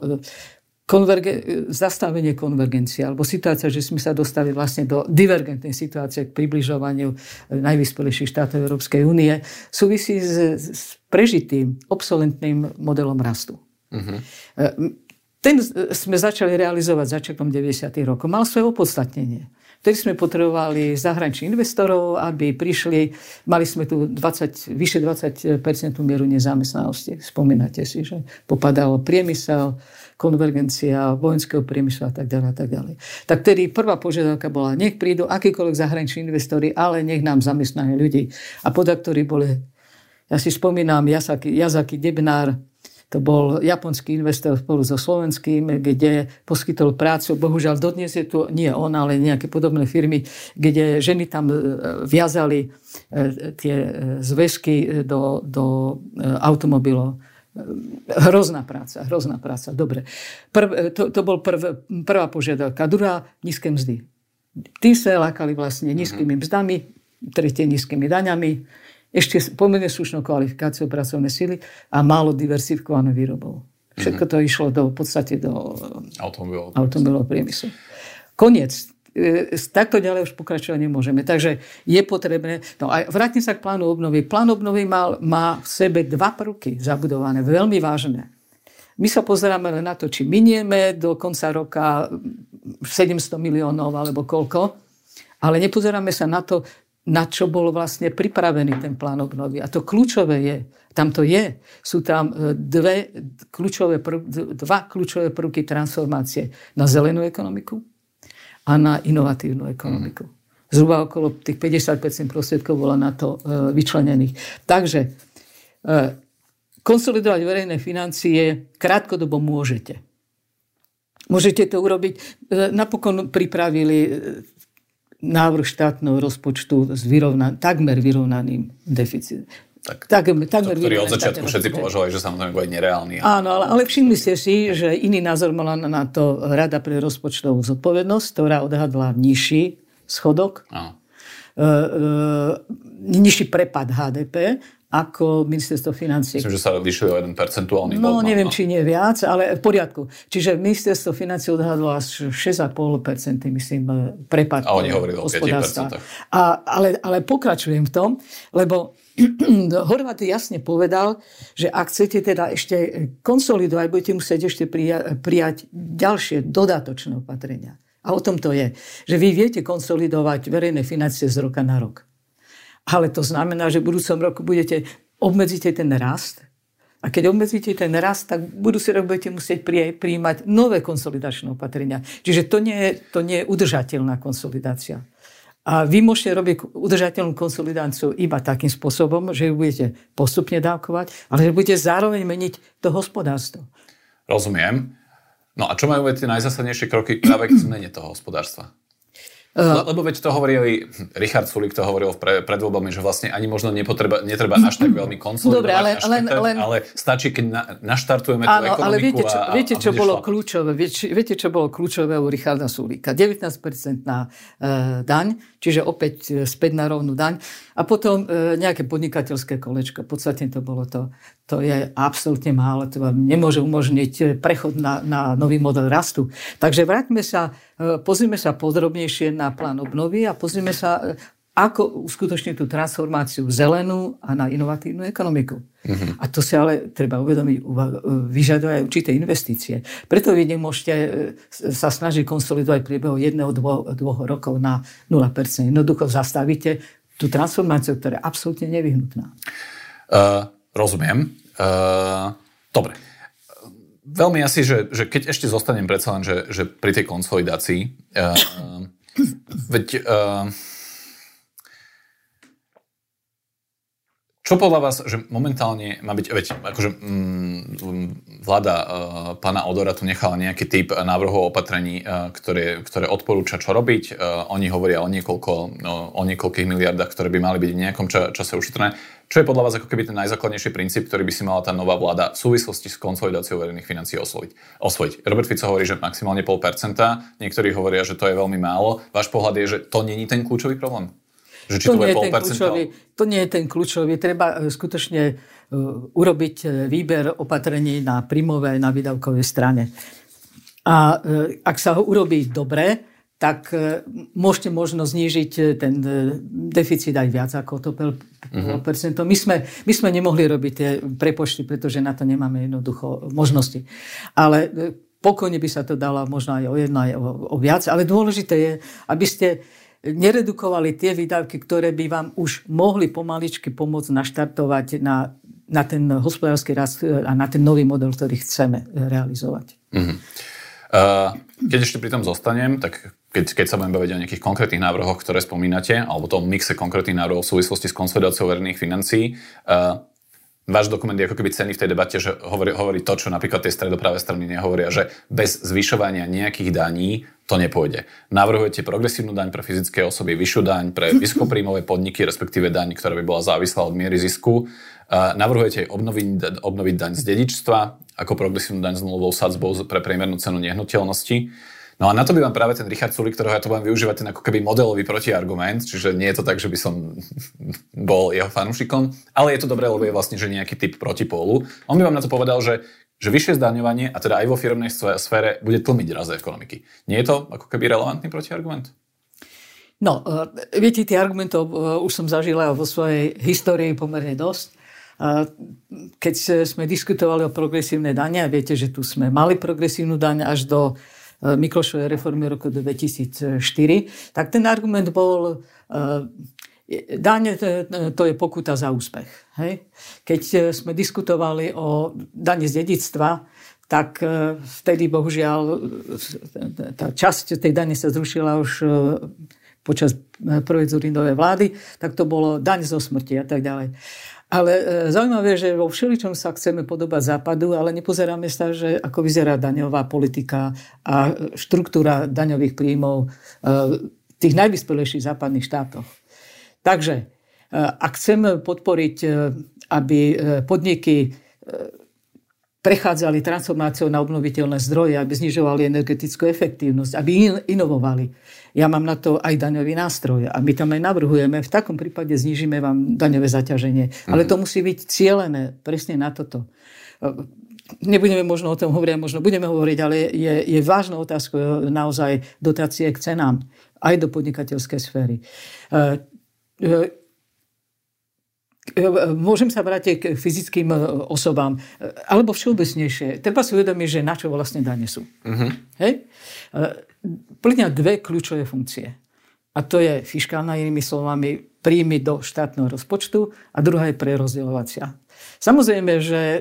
zastavenie konvergencie, alebo situácia, že sme sa dostali vlastne do divergentnej situácie k približovaniu najvyspelejších štátov Európskej únie, súvisí s prežitým, obsolentným modelom rastu. Uh-huh. Ten sme začali realizovať začiatkom 90. rokov. Mal svoje opodstatnenie. Vtedy sme potrebovali zahraničných investorov, aby prišli. Mali sme tu vyše 20% mieru nezamestnanosti. Spomínate si, že popadalo priemysel, konvergencia vojenského priemyslu a tak ďalej a tak ďalej. Tak tedy prvá požiadavka bola, nech prídu akýkoľvek zahraniční investori, ale nech nám zamestnajú ľudí. A podaktori boli, ja si spomínam, Yazaki Debnár, to bol japonský investor spolu so slovenským, kde poskytol prácu. Bohužiaľ, dodnes je tu, nie on, ale nejaké podobné firmy, kde ženy tam viazali tie zväzky do automobilov. Hrozná práca. Dobre. To bol prvá požiadavka. Druhá, nízke mzdy. Tí sa lákali vlastne nízkymi mzdami, tretie nízkymi daňami, ešte pomerne slušnou kvalifikáciou pracovnej sily a málo diversifikovanou výrobou. Všetko to išlo v podstate do automobilového priemyslu. Koniec. Takto ďalej už pokračovať nemôžeme. Takže je potrebné... No a vrátim sa k plánu obnovy. Plán obnovy má v sebe dva prvky zabudované, veľmi vážne. My sa pozeráme len na to, či minieme do konca roka 700 miliónov alebo koľko, ale nepozeráme sa na to, na čo bol vlastne pripravený ten plán obnovy. A to kľúčové je, tam to je, sú tam dva kľúčové prvky transformácie na zelenú ekonomiku a na inovatívnu ekonomiku. Zhruba okolo tých 50% prostriedkov bolo na to vyčlenených. Takže konsolidovať verejné financie krátkodobo môžete. Môžete to urobiť. Napokon pripravili návrh štátneho rozpočtu s takmer vyrovnaným deficitom.
Ktorý od začiatku všetci považovali, že samozrejme bude nereálny.
Áno, ale všimli ste si, že iný názor mala na to Rada pre rozpočtovú zodpovednosť, ktorá odhadla nižší schodok, nižší prepad HDP, ako ministerstvo financií.
Myslím, že sa líšili o 1 percentuálny bod.
No, neviem, či nie viac, ale v poriadku. Čiže ministerstvo financií odhadlo až 6,5%, myslím, prepad hospodárstva.
A oni hovorili o 5%.
Ale pokračujem v tom, lebo Horváth jasne povedal, že ak chcete teda ešte konsolidovať, budete musieť ešte prijať ďalšie dodatočné opatrenia. A o tom to je. Že vy viete konsolidovať verejné financie z roka na rok. Ale to znamená, že v budúcom roku obmedzíte ten rast. A keď obmedzíte ten rast, tak budúci rok budete musieť prijímať nové konsolidačné opatrenia. Čiže to nie je udržateľná konsolidácia. A vy môžete robiť udržateľnú konsolidáciu iba takým spôsobom, že ju budete postupne dávkovať, ale že budete zároveň meniť to hospodárstvo.
Rozumiem. No a čo majú tie najzásadnejšie kroky práve k zmene toho hospodárstva? Lebo veď to hovorili, Richard Sulík to hovoril pred voľbami, že vlastne ani možno netreba až tak veľmi konsolidovať, ale stačí, keď naštartujeme tú ekonomiku. Ale
viete, čo bolo kľúčové? Viete, čo bolo kľúčové u Richarda Sulíka? 19% na daň, čiže opäť späť na rovnú daň. A potom nejaké podnikateľské kolečko. V podstate to bolo to. To je absolútne málo. To vám nemôže umožniť prechod na nový model rastu. Takže pozrime sa podrobnejšie na plán obnovy a pozrime sa, ako uskutočniť tú transformáciu zelenú a na inovatívnu ekonomiku. Uh-huh. A to si ale treba uvedomiť, vyžaduje aj určité investície. Preto vy nemôžete sa snažiť konsolidovať priebehu 1-2 rokov na 0%. Jednoducho zastavíte tú transformáciu, ktorá je absolútne nevyhnutná.
Rozumiem. Dobre. Veľmi asi, že keď ešte zostanem predsa len, že pri tej konsolidácii, Čo podľa vás, že momentálne má byť, veď, akože vláda pána Odora tu nechala nejaký typ návrhov opatrení, ktoré odporúča, čo robiť. Oni hovoria o niekoľkých miliardách, ktoré by mali byť v nejakom čase ušetrené. Čo je podľa vás ako keby ten najzákladnejší princíp, ktorý by si mala tá nová vláda v súvislosti s konsolidáciou verejných financií osvojiť? Robert Fico hovorí, že maximálne 0,5%, niektorí hovoria, že to je veľmi málo. Váš pohľad je, že to nie je ten kľúčový problém? Že či
to nie je ten kľúčový. Treba skutočne urobiť výber opatrení na príjmovej, na výdavkovej strane. A ak sa ho urobí dobre, tak môžete možno znížiť ten deficit aj viac ako to 0,5%. My sme nemohli robiť tie prepočty, pretože na to nemáme jednoducho možnosti. Ale pokojne by sa to dalo možno aj o jedno, aj o viac. Ale dôležité je, aby ste neredukovali tie výdavky, ktoré by vám už mohli pomaličky pomôcť naštartovať na ten hospodársky rast a na ten nový model, ktorý chceme realizovať.
Keď ešte pri tom zostanem, tak keď sa budem baviť o nejakých konkrétnych návrhoch, ktoré spomínate, alebo tom mixe konkrétnych návrhov v súvislosti s konsolidáciou verejných financií, váš dokument je ako keby cenný v tej debate, že hovorí to, čo napríklad tie stredopravé strany nehovoria, že bez zvyšovania nejakých daní to nepôjde. Navrhujete progresívnu daň pre fyzické osoby, vyššiu daň pre vysokopríjmové podniky, respektíve daň, ktorá by bola závislá od miery zisku. Navrhujete obnoviť daň z dedičstva ako progresívnu daň s nulovou sadzbou pre priemernú cenu nehnuteľnosti. No a na to by vám práve ten Richard Sulík, ktorého ja to budem využívať, ten ako keby modelový protiargument, čiže nie je to tak, že by som bol jeho fanúšikom, ale je to dobré, lebo je vlastne že nejaký typ protipólu. On by vám na to povedal, že vyššie zdaňovanie, a teda aj vo firemnej sfére, bude tlmiť rast ekonomiky. Nie je to ako keby relevantný protiargument?
No, viete, tých argumentov už som zažila vo svojej histórii pomerne dosť. Keď sme diskutovali o progresívnej dane, a viete, že tu sme mali progresívnu daň až do Miklošovej reformy roku 2004, tak ten argument bol, daň to je pokuta za úspech. Hej? Keď sme diskutovali o dani z dedičstva, tak vtedy bohužiaľ tá časť tej dane sa zrušila už počas prvej Dzurindovej vlády, tak to bolo daň zo smrti a tak ďalej. Ale zaujímavé, že vo všeličom sa chceme podobať západu, ale nepozeráme sa, že ako vyzerá daňová politika a štruktúra daňových príjmov v tých najvyspelejších západných štátoch. Takže ak chceme podporiť, aby podniky prechádzali transformáciou na obnoviteľné zdroje, aby znižovali energetickú efektívnosť, aby inovovali. Ja mám na to aj daňový nástroj a my tam aj navrhujeme, v takom prípade znížime vám daňové zaťaženie. Ale to musí byť cielené presne na toto. Nebudeme možno o tom hovoriť, možno budeme hovoriť, ale je vážnou otázkou naozaj dotácie k cenám aj do podnikateľskej sféry. Môžem sa vrátiť k fyzickým osobám, alebo všeobecnejšie. Treba si uvedomiť, že na čo vlastne dane sú. Hej? Plnia dve kľúčové funkcie. A to je fiškálna, inými slovami, príjmy do štátneho rozpočtu a druhá je prerozdeľovacia. Samozrejme, že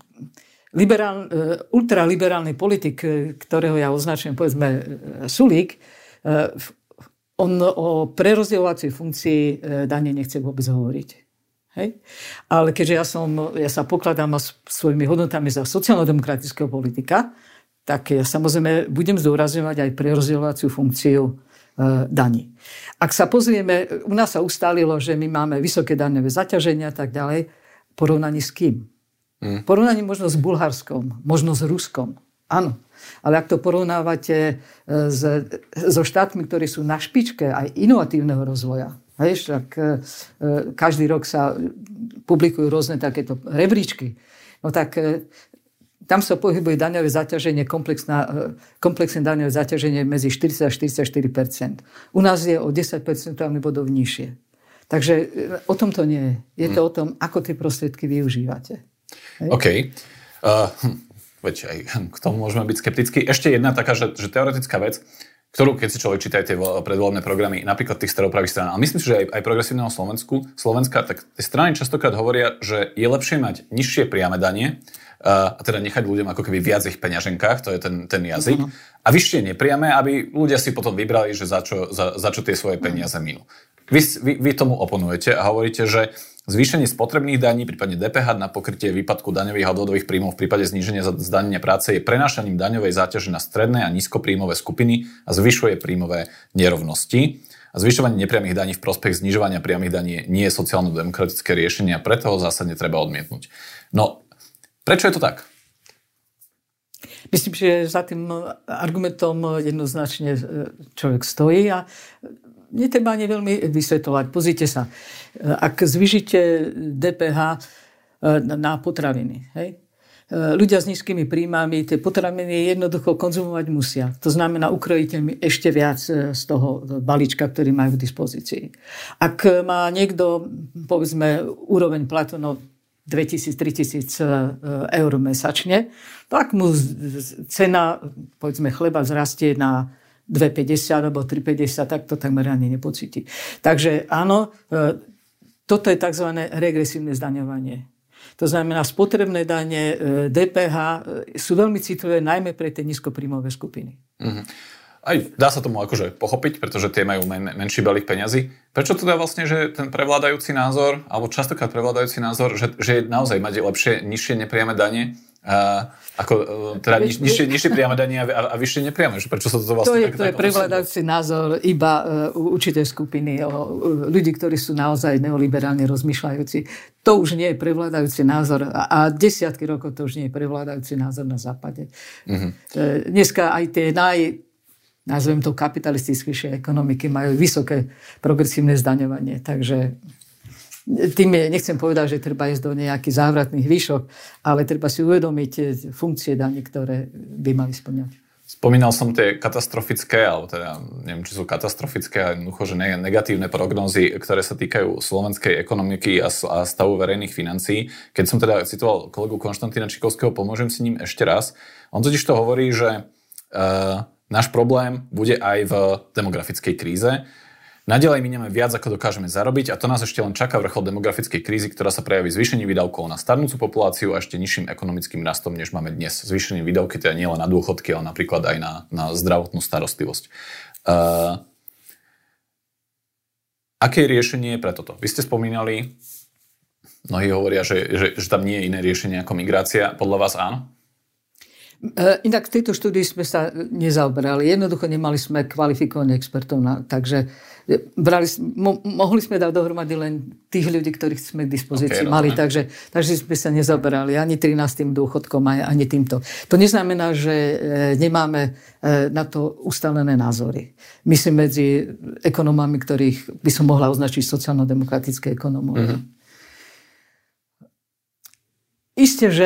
ultraliberálny politik, ktorého ja označujem, povedzme, Sulík, on o prerozdeľovacej funkcii dane nechce vôbec hovoriť. Hej? Ale keďže ja sa pokladám svojimi hodnotami za sociálno-demokratického politika, tak ja samozrejme budem zdôrazňovať aj prerozdeľovaciu funkciu daní. Ak sa pozrieme, u nás sa ustálilo, že my máme vysoké daňové zaťaženia a tak ďalej, porovnaní s kým? Porovnaní možno s Bulharskom, možno s Ruskom. Áno. Ale ak to porovnávate so štátmi, ktorí sú na špičke aj inovatívneho rozvoja, tak každý rok sa publikujú rôzne takéto rebríčky. No tak tam sa pohybuje daňové zaťaženie, komplexné daňové zaťaženie medzi 40 a 44%. U nás je o 10% bodov nižšie. Takže o tom to nie je. Je to o tom, ako tie prostriedky využívate.
OK. Veď aj k tomu môžeme byť skeptickí. Ešte jedna taká, že teoretická vec, ktorú, keď si človek číta aj tie predvolebné programy, napríklad tých stredopravých strán, ale myslím si, že aj progresívneho Slovenska, tak tie strany častokrát hovoria, že je lepšie mať nižšie priame dane, a teda nechať ľuďom ako keby viac ich peňaženkách, to je ten jazyk, a vyššie nepriame, aby ľudia si potom vybrali, že za čo tie svoje peniaze minú. Vy tomu oponujete a hovoríte, že zvýšenie spotrebných daní, prípadne DPH na pokrytie výpadku daňových a odvodových príjmov v prípade zníženia zdanenia práce je prenášaním daňovej záťaže na stredné a nízkopríjmové skupiny a zvyšuje príjmové nerovnosti. A zvyšovanie nepriamych daní v prospech znižovania priamych daní nie je sociálno-demokratické riešenie a preto ho zásadne treba odmietnúť. No, prečo je to tak?
Myslím, že za tým argumentom jednoznačne človek stojí a netreba ani veľmi vysvetľovať. Pozrite sa, ak zvýšite DPH na potraviny, hej? Ľudia s nízkymi príjmami tie potraviny jednoducho konzumovať musia. To znamená, ukrojíte mi ešte viac z toho balíčka, ktorý majú k dispozícii. Ak má niekto, povedzme, úroveň platu 2,000–3,000 eur mesačne, tak mu cena, povedzme, chleba vzrastie na 2,50 alebo 3,50, tak to takmer ani nepocíti. Takže áno, toto je tzv. Regresívne zdaňovanie. To znamená, spotrebné dane, DPH sú veľmi citlivé najmä pre tie nízkopríjmové skupiny.
Mm-hmm. Aj dá sa tomu akože pochopiť, pretože tie majú menší balík peňazí. Prečo teda vlastne, že ten prevládajúci názor, alebo častokrát prevládajúci názor, že naozaj mať lepšie, nižšie nepriame dane, teda nižšie priame dane a vyššie nepriame? Prečo sa to vlastne
to je prevládajúci názor iba u určitej skupiny ľudí, ktorí sú naozaj neoliberálne rozmýšľajúci. To už nie je prevládajúci názor a desiatky rokov to už nie je prevládajúci názor na západe. Mm-hmm. Dneska aj tie nazvem to kapitalistickejšie ekonomiky majú vysoké progresívne zdaňovanie. Takže tým nechcem povedať, že treba ísť do nejakých závratných výšok, ale treba si uvedomiť funkcie daní, ktoré by mali spĺňať.
Spomínal som tie katastrofické, alebo teda neviem, či sú katastrofické, ale jednoducho, že negatívne prognózy, ktoré sa týkajú slovenskej ekonomiky a stavu verejných financií. Keď som teda citoval kolegu Konštantína Čikovského, pomôžem si ním ešte raz. On totiž to hovorí, že náš problém bude aj v demografickej kríze. Naďalej minieme viac, ako dokážeme zarobiť a to nás ešte len čaká vrchol demografickej krízy, ktorá sa prejaví zvýšením výdavkov na starnúcu populáciu a ešte nižším ekonomickým rastom, než máme dnes. Zvýšením výdavky teda nie len na dôchodky, ale napríklad aj na zdravotnú starostlivosť. Aké je riešenie pre toto? Vy ste spomínali, mnohí hovoria, že tam nie je iné riešenie ako migrácia. Podľa vás áno?
Inak v tejto štúdii sme sa nezaoberali. Jednoducho nemali sme kvalifikovaných expertov, takže mohli sme dať dohromady len tých ľudí, ktorých sme k dispozícii mali. Takže sme sa nezaoberali ani 13. dôchodkom, ani týmto. To neznamená, že nemáme na to ustalené názory. My sme medzi ekonomami, ktorých by som mohla označiť sociálno-demokratické ekonomové. Mm-hmm. Isté, že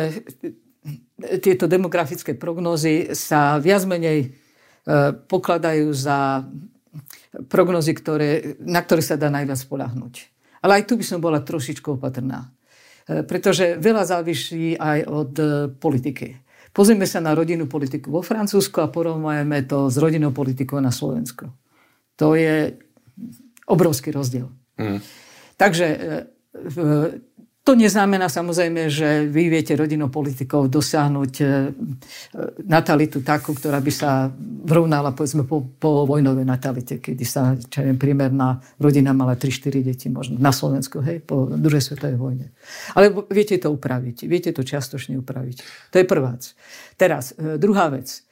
tieto demografické prognózy sa viac menej pokladajú za prognózy, na ktoré sa dá najviac spoľahnúť. Ale aj tu by som bola trošičku opatrná. Pretože veľa závisí aj od politiky. Pozrieme sa na rodinnú politiku vo Francúzsku a porovnajme to s rodinnou politikou na Slovensku. To je obrovský rozdiel. Takže to neznamená samozrejme, že vy viete rodinnou politikou dosiahnuť natalitu takú, ktorá by sa vrovnala povedzme po vojnovej natalite, kedy sa priemerná rodina mala 3-4 deti možno na Slovensku, hej, po druhej svetovej vojne. Ale viete to upraviť, viete to čiastočne upraviť. To je prvá vec. Teraz, druhá vec.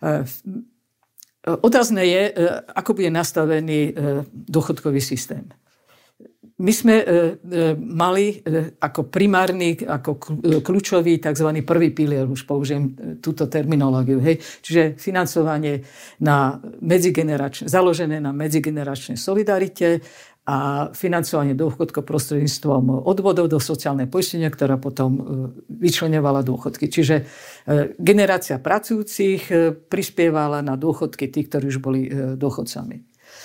Otázne je, ako bude nastavený dôchodkový systém. My sme mali ako primárny, ako kľúčový tzv. Prvý pilier, už použijem túto terminológiu, hej? Čiže financovanie založené na medzigeneračnej solidarite a financovanie dôchodkov prostredníctvom odvodov do sociálnej poistenia, ktorá potom vyčleňovala dôchodky. Čiže generácia pracujúcich prispievala na dôchodky tých, ktorí už boli dôchodcami.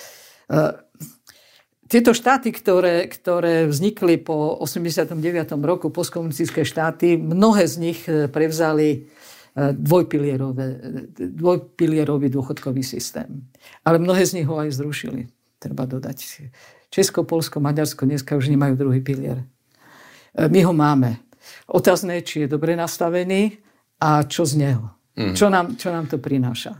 Tieto štáty, ktoré vznikli po 89. roku, postkomunistické štáty, mnohé z nich prevzali dvojpilierový dôchodkový systém. Ale mnohé z nich ho aj zrušili, treba dodať. Česko, Poľsko, Maďarsko dneska už nemajú druhý pilier. My ho máme. Otázne je, či je dobre nastavený a čo z neho. Čo nám to prináša.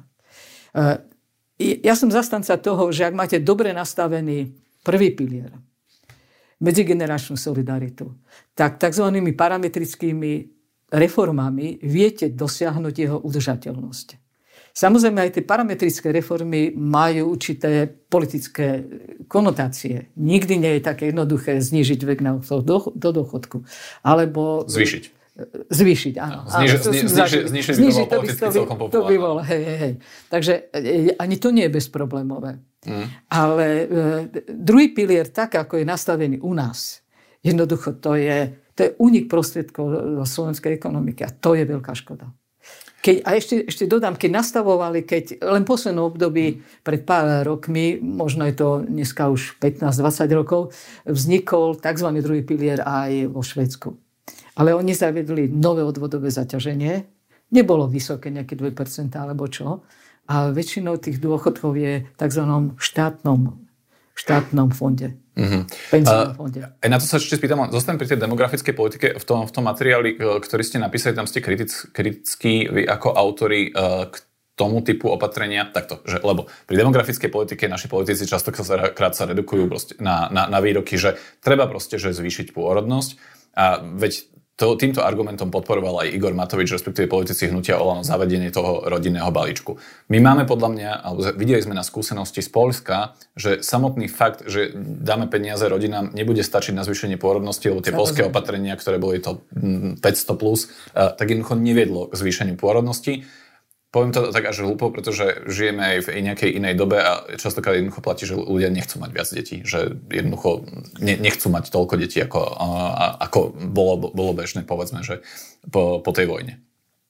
Ja som zastanca toho, že ak máte dobre nastavený prvý pilier, medzigeneračnú solidaritu, tak takzvanými parametrickými reformami viete dosiahnuť jeho udržateľnosť. Samozrejme, aj tie parametrické reformy majú určité politické konotácie. Nikdy nie je také jednoduché znížiť vek na do dôchodku. Alebo zvýšiť, áno.
Znižiť to by celkom populárne.
To by bolo, hej. Takže ani to nie je bezproblémové. Ale druhý pilier, tak ako je nastavený u nás, jednoducho to je únik prostriedkov do slovenskej ekonomiky. A to je veľká škoda. A ešte dodám, keď nastavovali, len v poslednom období pred pár rokmi, možno je to dneska už 15-20 rokov, vznikol tzv. Druhý pilier aj vo Švédsku. Ale oni zaviedli nové odvodové zaťaženie. Nebolo vysoké, nejaké 2% alebo čo. A väčšinou tých dôchodkov je v tzv. štátnom fonde. Penzijnom fonde.
Na to sa ešte spýtam, zostanem pri tej demografickej politike. V tom materiáli, ktorý ste napísali, tam ste kritickí vy ako autori k tomu typu opatrenia. Takto, lebo pri demografickej politike naši politici častokrát sa redukujú na výroky, že treba že zvýšiť pôrodnosť. A veď týmto argumentom podporoval aj Igor Matovič, respektíve politici hnutia Olano, zavedenie toho rodinného balíčku. My máme podľa mňa, alebo videli sme na skúsenosti z Poľska, že samotný fakt, že dáme peniaze rodinám, nebude stačiť na zvýšenie pôrodnosti, lebo tie poľské opatrenia, ktoré boli to 500+, tak jednoducho neviedlo k zvýšeniu pôrodnosti. Poviem to tak až hlúpo, pretože žijeme aj v nejakej inej dobe a častokrát jednoducho platí, že ľudia nechcú mať viac detí. Že jednoducho nechcú mať toľko detí, ako bolo bežné, povedzme, že po tej vojne.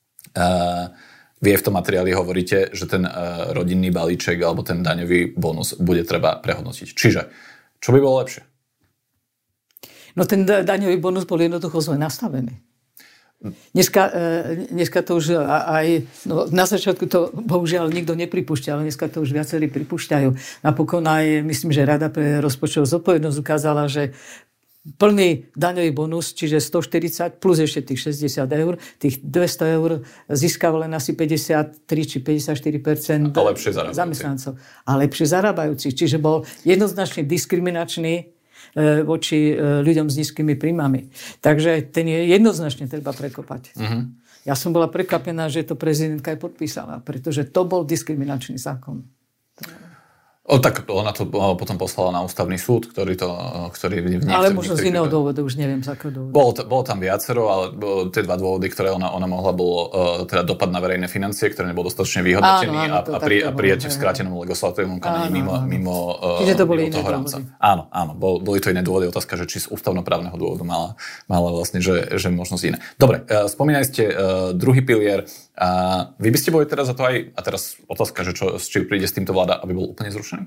Vy v tom materiáli hovoríte, že ten rodinný balíček alebo ten daňový bonus bude treba prehodnotiť. Čiže, čo by bolo lepšie?
No ten daňový bonus bol jednoducho zle nastavený. Dneska to už aj, na začiatku to bohužiaľ nikto nepripúšťa, ale dneska to už viacerí pripúšťajú. Napokon aj, myslím, že Rada pre rozpočtovú zodpovednosť ukázala, že plný daňový bonus, čiže 140 plus ešte tých 60 eur, tých 200 eur získava len asi 53 či 54% zamestnancov. A lepšie zarábajúcich. Čiže bol jednoznačne diskriminačný voči ľuďom s nízkymi príjmami. Takže ten je jednoznačne treba prekopať. Ja som bola prekvapená, že to prezidentka aj podpísala, pretože to bol diskriminačný zákon.
Tak ona to potom poslala na ústavný súd, ktorý
ale možno z iného dôvodu, už neviem z akého dôvodu.
Bolo tam viacero, ale tie dva dôvody, ktoré ona mohla, bolo teda dopad na verejné financie, ktoré nebol dostatočne vyhodnotený a prijatie v skrátenom legislatívnom konaní mimo
čiže to boli iné dôvody.
Áno, boli to iné dôvody. Otázka, že či z ústavnoprávneho dôvodu mala vlastne, že možnosť iné. Dobre, spomínali ste druhý pilier. Vy by ste boli teraz za to aj, a teraz otázka, že či príde s týmto vláda, aby bol úplne zrušený?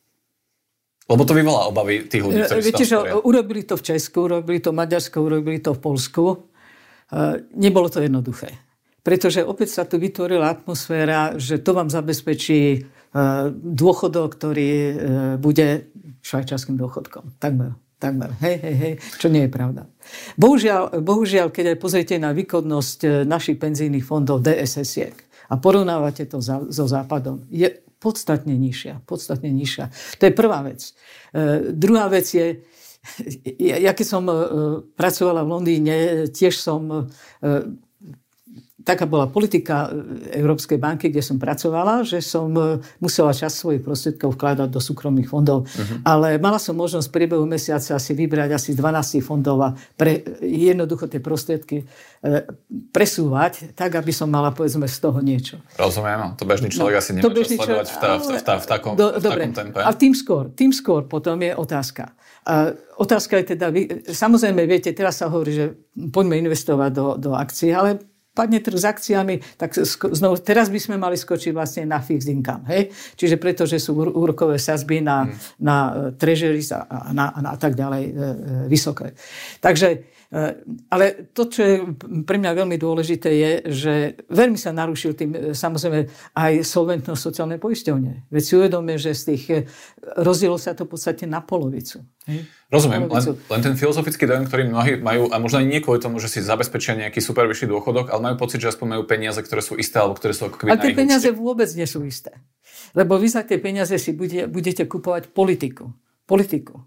Lebo to vyvolá obavy tých ľudí, ktorí
viete, že urobili to v Česku, urobili to v Maďarsku, urobili to v Poľsku. Nebolo to jednoduché. Pretože opäť sa tu vytvorila atmosféra, že to vám zabezpečí dôchodok, ktorý bude švajčiarskym dôchodkom. Takmer. Hej, čo nie je pravda. Bohužiaľ, keď aj pozriete na výkonnosť našich penzijných fondov DSS-iek a porovnávate to so Západom, je podstatne nižšia. To je prvá vec. Druhá vec je, ja keď som pracovala v Londýne, tiež som... Taká bola politika Európskej banky, kde som pracovala, že som musela časť svojich prostriedkov vkladať do súkromných fondov. Ale mala som možnosť v priebehu mesiaca si vybrať asi 12 fondov a jednoducho tie prostriedky presúvať, tak, aby som mala, povedzme, z toho niečo.
Rozumiem, to bežný človek asi nemôže sledovať v takom tempe.
A tým skôr potom je otázka. Otázka je teda, samozrejme, viete, teraz sa hovorí, že poďme investovať do akcií, ale padne trh s akciami, tak znovu, teraz by sme mali skočiť vlastne na fixed income. Hej? Čiže pretože sú úrokové sadzby na treasuries a tak ďalej vysoké. Takže, ale to, čo je pre mňa veľmi dôležité, je, že veľmi sa narušil tým samozrejme aj solventnosť sociálnej poisťovne. Veď si uvedome, že z tých rozdielov sa to v podstate na polovicu.
Rozumiem, len ten filozofický dojem, ktorý mnohí majú, a možno aj nie kvôli tomu, že si zabezpečia nejaký super vyšší dôchodok, ale majú pocit, že aspoň majú peniaze, ktoré sú isté, alebo ktoré sú ako keby na ich účte.
Ale tie peniaze vôbec nie sú isté. Lebo vy za tie peniaze si budete kupovať politiku.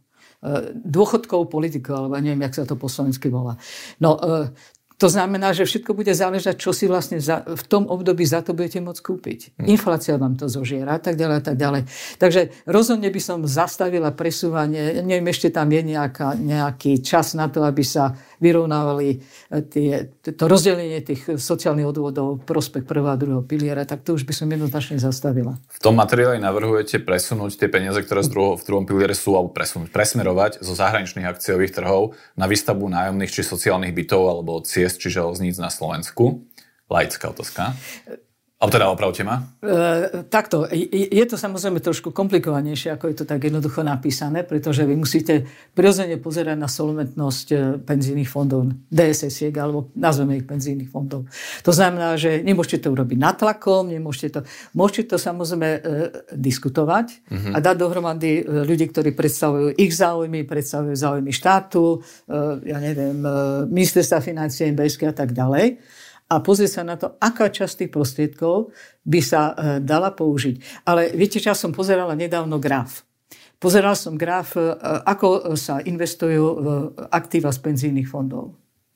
dôchodkovú politiku, alebo neviem, jak sa to po slovensky volá. No, to znamená, že všetko bude záležať, čo si vlastne v tom období za to budete môcť kúpiť. Inflácia vám to zožiera a tak ďalej a tak ďalej. Takže rozhodne by som zastavila presúvanie. Neviem, ešte tam je nejaký čas na to, aby sa vyrovnávali to rozdelenie tých sociálnych odvodov prospech prvého a druhého piliera, tak to už by som jednoznačne zastavila.
V tom materiáli navrhujete presunúť tie peniaze, ktoré v druhom piliere sú, alebo presmerovať zo zahraničných akciových trhov na výstavbu nájomných či sociálnych bytov alebo ciest či železníc na Slovensku. Laická otázka. Ale teda opravte ma.
Takto. Je to samozrejme trošku komplikovanejšie, ako je to tak jednoducho napísané, pretože vy musíte prirodzene pozerať na solventnosť penzijných fondov, DSS-iek, alebo nazveme ich penzijných fondov. To znamená, že nemôžete to urobiť natlakom, môžete to samozrejme diskutovať a dať dohromady ľudí, ktorí predstavujú ich záujmy, predstavujú záujmy štátu, ja neviem, ministerstva financií, MBSky a tak ďalej. A pozrieť sa na to, aká časť tých prostriedkov by sa dala použiť. Ale viete, že ja som pozerala nedávno graf. Pozeral som graf, ako sa investujú aktíva z penzijných fondov.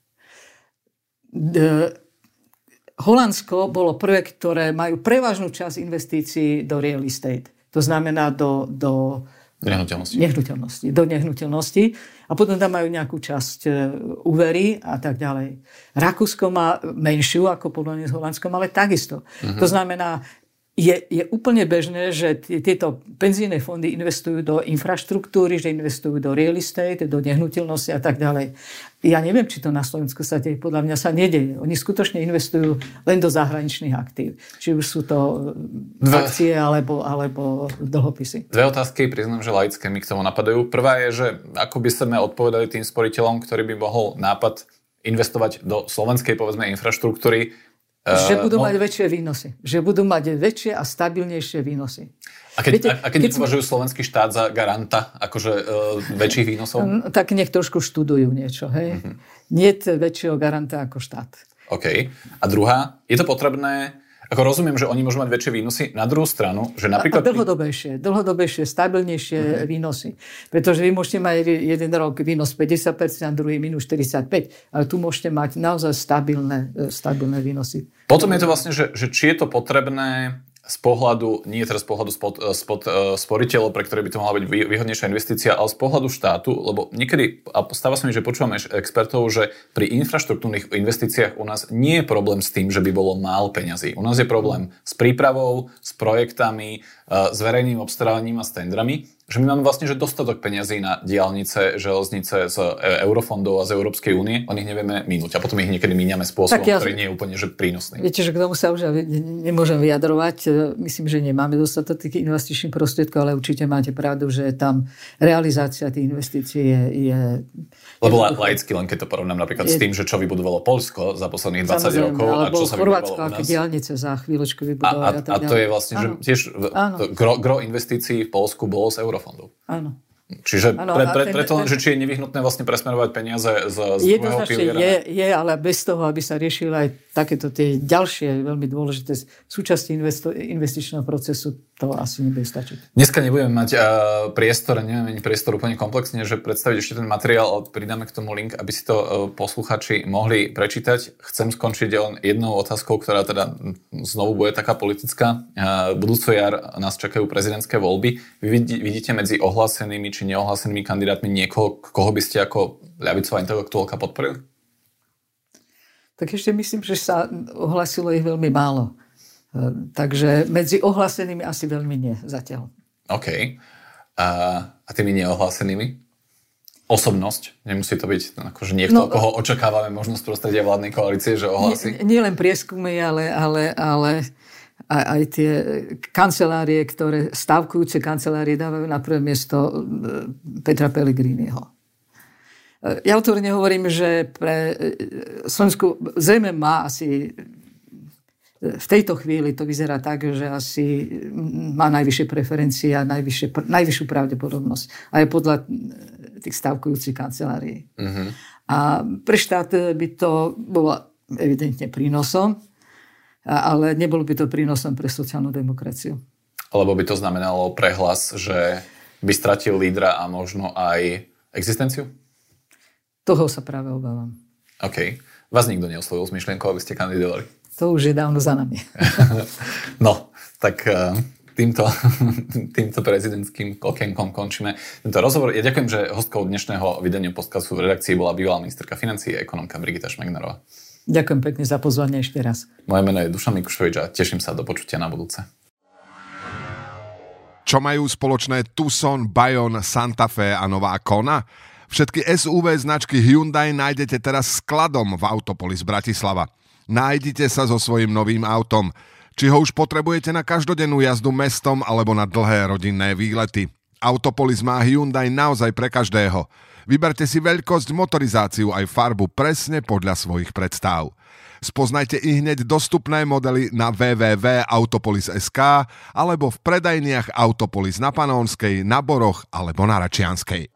Holandsko bolo prvé, ktoré majú prevažnú časť investícií do real estate. To znamená do nehnuteľnosti. A potom tam majú nejakú časť úvery a tak ďalej. Rakúsko má menšiu ako porovnaní s Holandskom, ale takisto. To znamená, je úplne bežné, že tieto penzijné fondy investujú do infraštruktúry, že investujú do real estate, do nehnuteľnosti a tak ďalej. Ja neviem, či to na Slovensku sa deje. Podľa mňa sa nedeje. Oni skutočne investujú len do zahraničných aktív. Či už sú to akcie alebo dlhopisy.
Dve otázky, priznám, že laické mi k tomu napadajú. Prvá je, že ako by sme odpovedali tým sporiteľom, ktorý by mohol nápad investovať do slovenskej, povedzme, infraštruktúry.
Že budú mať väčšie výnosy. Že budú mať väčšie a stabilnejšie výnosy.
A keď považujú slovenský štát za garanta akože väčších výnosov?
Tak nech trošku študujú niečo. Hej? Niet väčšieho garanta ako štát.
OK. A druhá, je to potrebné. Ako rozumiem, že oni môžu mať väčšie výnosy. Na druhú stranu, že napríklad... A dlhodobejšie, stabilnejšie výnosy. Pretože vy môžete mať jeden rok výnos 50%, a druhý minus 45%. Ale tu môžete mať naozaj stabilné výnosy. Potom je to vlastne, že či je to potrebné z pohľadu, nie teraz z pohľadu sporiteľov, pre ktoré by to mohla byť výhodnejšia investícia, ale z pohľadu štátu, lebo niekedy, a stáva sa mi, že počúvame expertov, že pri infraštruktúrnych investíciách u nás nie je problém s tým, že by bolo málo peňazí. U nás je problém s prípravou, s projektami, s verejným obstarávaním a s tendrami, že my máme vlastne že dostatok peňazí na diaľnice, železnice z eurofondov a z Európskej únie, o nich nevieme minúť a potom ich niekedy míňame spôsobom, ktorý nie je úplne že prínosný.
Viete, že k tomu sa už nemôžem vyjadrovať. Myslím, že nemáme dostatok tých investičných prostriedkov, ale určite máte pravdu, že tam realizácia tých investícií je...
Lebo laicky, len keď to porovnám napríklad s tým, že čo vybudovalo Poľsko za posledných 20 rokov a čo sa vybudovalo u nás.
Aké diaľnice za chvíľočku vybudovali.
A to je vlastne, že tiež gro investícií v Poľsku bolo z eurofondov.
Áno.
Čiže preto len, že či je nevyhnutné vlastne presmerovať peniaze z druhého piliera.
Je, ale bez toho, aby sa riešili aj takéto tie ďalšie veľmi dôležité súčasti investičného procesu, to asi nebude stačiť.
Dneska nebudeme mať nemáme priestor úplne komplexne, že predstaviť ešte ten materiál, ale pridáme k tomu link, aby si to posluchači mohli prečítať. Chcem skončiť len jednou otázkou, ktorá teda znovu bude taká politická. Budúco jar nás čakajú prezidentské voľby. Vy vidíte medzi ohlásenými či neohlásenými kandidátmi niekoho, koho by ste ako ľavicová intelektuálka podporili?
Tak ešte myslím, že sa ohlásilo ich veľmi málo. Takže medzi ohlásenými asi veľmi nie zatiaľ. OK.
A tými neohlásenými? Osobnosť? Nemusí to byť akože niekto, koho očakávame možnosť prostredia vládnej koalície, že ohlási?
Nie len prieskumy, ale aj tie kancelárie, stavkujúce kancelárie dávajú na prvé miesto Petra Pellegriniho. Ja otvorene hovorím, že pre Slovensku zrejme má asi v tejto chvíli to vyzerá tak, že asi má najvyššie preferencie a najvyššiu pravdepodobnosť. A je podľa tých stavkujúcich kancelárií. Uh-huh. A pre štát by to bolo evidentne prínosom, ale nebolo by to prínosom pre sociálnu demokraciu.
Lebo by to znamenalo prehlas, že by stratil lídra a možno aj existenciu?
Toho sa práve obávam.
OK. Vás nikto neoslovil s myšlienkou, aby ste kandidovali?
To už je dávno za nami.
No, tak týmto prezidentským okienkom končíme tento rozhovor. Ja ďakujem, že hostkou dnešného vydania podcastu v redakcii bola bývalá ministerka financií a ekonomka Brigita Šmegnerová. Ďakujem pekne za pozvanie ešte raz. Moje meno je Dušan Mikušovič a teším sa do počutia na budúce.
Čo majú spoločné Tucson, Bayon, Santa Fe a nová Kona? Všetky SUV značky Hyundai nájdete teraz skladom v Autopolis Bratislava. Nájdite sa so svojím novým autom. Či ho už potrebujete na každodennú jazdu mestom alebo na dlhé rodinné výlety. Autopolis má Hyundai naozaj pre každého. Vyberte si veľkosť, motorizáciu aj farbu presne podľa svojich predstav. Spoznajte i hneď dostupné modely na www.autopolis.sk alebo v predajniach Autopolis na Panónskej, na Boroch alebo na Račianskej.